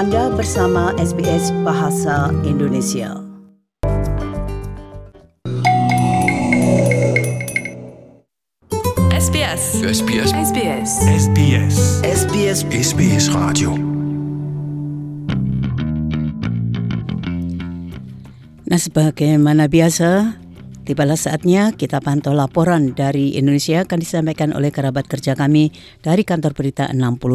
Anda bersama SBS Bahasa Indonesia. SBS Radio. Nah, sebagaimana biasa, tibalah saatnya kita pantau laporan dari Indonesia akan disampaikan oleh kerabat kerja kami dari kantor berita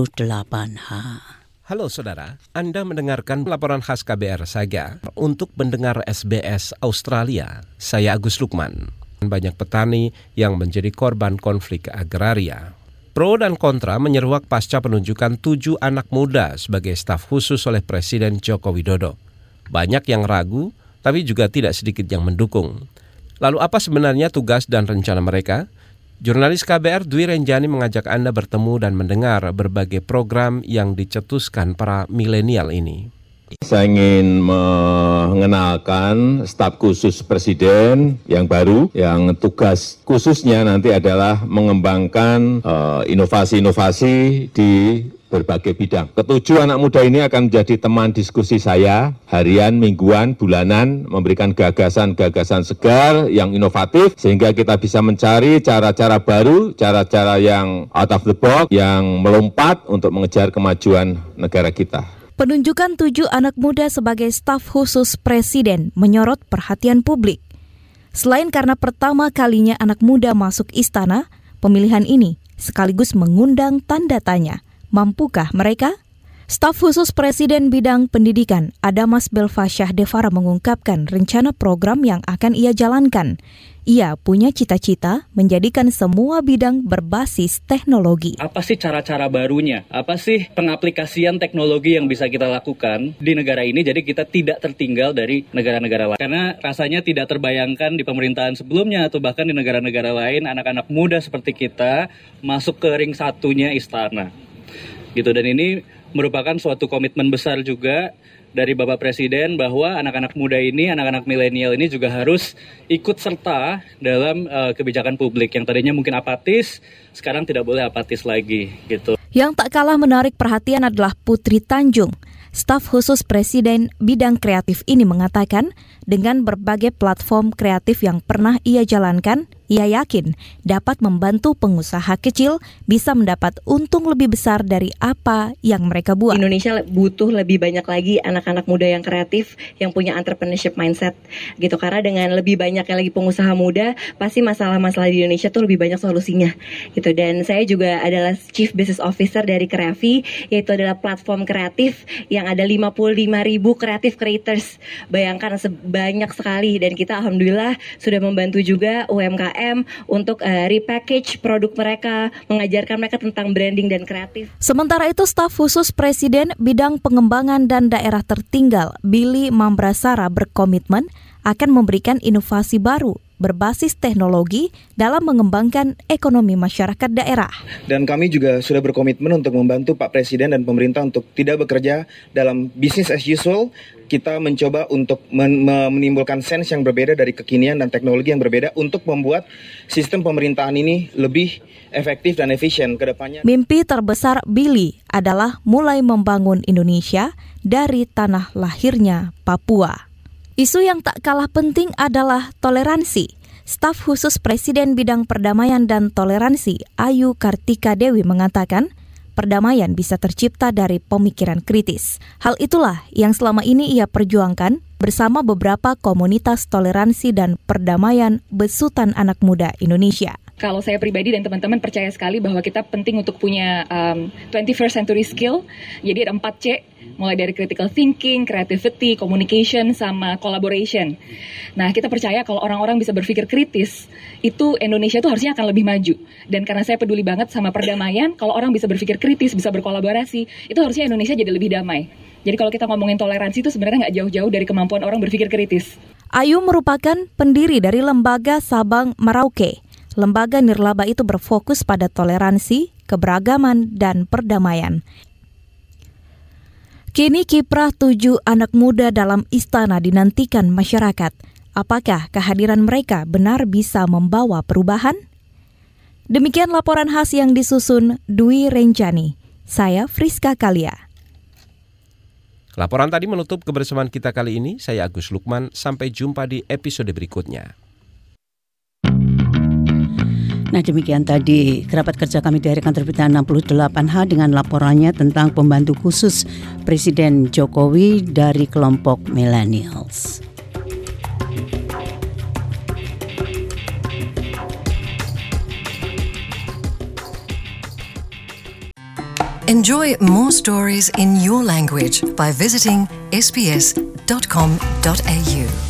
68H. Halo saudara, Anda mendengarkan laporan khas KBR Saga. Untuk mendengar SBS Australia, saya Agus Lukman. Banyak petani yang menjadi korban konflik agraria. Pro dan kontra menyeruak pasca penunjukan 7 anak muda sebagai staf khusus oleh Presiden Joko Widodo. Banyak yang ragu, tapi juga tidak sedikit yang mendukung. Lalu apa sebenarnya tugas dan rencana mereka? Jurnalis KBR Dwi Renjani mengajak Anda bertemu dan mendengar berbagai program yang dicetuskan para milenial ini. Saya ingin mengenalkan staf khusus Presiden yang baru, yang tugas khususnya nanti adalah mengembangkan inovasi-inovasi di berbagai bidang. Ketujuh anak muda ini akan menjadi teman diskusi saya harian, mingguan, bulanan, memberikan gagasan-gagasan segar yang inovatif sehingga kita bisa mencari cara-cara baru, cara-cara yang out of the box, yang melompat untuk mengejar kemajuan negara kita. Penunjukan 7 anak muda sebagai staf khusus Presiden menyorot perhatian publik. Selain karena pertama kalinya anak muda masuk istana, pemilihan ini sekaligus mengundang tanda tanya. Mampukah mereka? Staf khusus Presiden bidang pendidikan Adamas Belfasyah Devara mengungkapkan rencana program yang akan ia jalankan. Ia punya cita-cita menjadikan semua bidang berbasis teknologi. Apa sih cara-cara barunya? Apa sih pengaplikasian teknologi yang bisa kita lakukan di negara ini jadi kita tidak tertinggal dari negara-negara lain? Karena rasanya tidak terbayangkan di pemerintahan sebelumnya atau bahkan di negara-negara lain anak-anak muda seperti kita masuk ke ring satunya istana. Gitu, dan ini merupakan suatu komitmen besar juga dari Bapak Presiden bahwa anak-anak muda ini, anak-anak milenial ini juga harus ikut serta dalam kebijakan publik yang tadinya mungkin apatis, sekarang tidak boleh apatis lagi gitu. Yang tak kalah menarik perhatian adalah Putri Tanjung. Staf khusus Presiden bidang kreatif ini mengatakan dengan berbagai platform kreatif yang pernah ia jalankan, ia yakin dapat membantu pengusaha kecil bisa mendapat untung lebih besar dari apa yang mereka buat. Indonesia butuh lebih banyak lagi anak-anak muda yang kreatif, yang punya entrepreneurship mindset gitu. Karena dengan lebih banyaknya lagi pengusaha muda, pasti masalah-masalah di Indonesia tuh lebih banyak solusinya gitu. Dan saya juga adalah Chief Business Officer dari Kreavi, yaitu adalah platform kreatif yang ada 55.000 creative creators. Bayangkan sebanyak sekali, dan kita alhamdulillah sudah membantu juga UMKM untuk repackage produk mereka, mengajarkan mereka tentang branding dan kreatif. Sementara itu, staf khusus Presiden bidang pengembangan dan daerah tertinggal Billy Mambrasara berkomitmen akan memberikan inovasi baru berbasis teknologi dalam mengembangkan ekonomi masyarakat daerah. Dan kami juga sudah berkomitmen untuk membantu Pak Presiden dan pemerintah untuk tidak bekerja dalam business as usual. Kita mencoba untuk menimbulkan sense yang berbeda dari kekinian dan teknologi yang berbeda untuk membuat sistem pemerintahan ini lebih efektif dan efisien ke depannya. Mimpi terbesar Billy adalah mulai membangun Indonesia dari tanah lahirnya Papua. Isu yang tak kalah penting adalah toleransi. Staf khusus Presiden bidang perdamaian dan toleransi Ayu Kartika Dewi mengatakan, perdamaian bisa tercipta dari pemikiran kritis. Hal itulah yang selama ini ia perjuangkan bersama beberapa komunitas toleransi dan perdamaian besutan anak muda Indonesia. Kalau saya pribadi dan teman-teman percaya sekali bahwa kita penting untuk punya 21st century skill. Jadi ada 4C, mulai dari critical thinking, creativity, communication, sama collaboration. Nah, kita percaya kalau orang-orang bisa berpikir kritis, itu Indonesia tuh harusnya akan lebih maju. Dan karena saya peduli banget sama perdamaian, kalau orang bisa berpikir kritis, bisa berkolaborasi, itu harusnya Indonesia jadi lebih damai. Jadi kalau kita ngomongin toleransi itu sebenarnya nggak jauh-jauh dari kemampuan orang berpikir kritis. Ayu merupakan pendiri dari lembaga Sabang Merauke. Lembaga nirlaba itu berfokus pada toleransi, keberagaman, dan perdamaian. Kini kiprah 7 anak muda dalam istana dinantikan masyarakat. Apakah kehadiran mereka benar bisa membawa perubahan? Demikian laporan khas yang disusun Dwi Renjani. Saya Friska Kalia. Laporan tadi menutup kebersamaan kita kali ini. Saya Agus Lukman, sampai jumpa di episode berikutnya. Nah, demikian tadi kerabat kerja kami dari kantor berita 68H dengan laporannya tentang pembantu khusus Presiden Jokowi dari kelompok millennials. Enjoy more stories in your language by visiting sbs.com.au.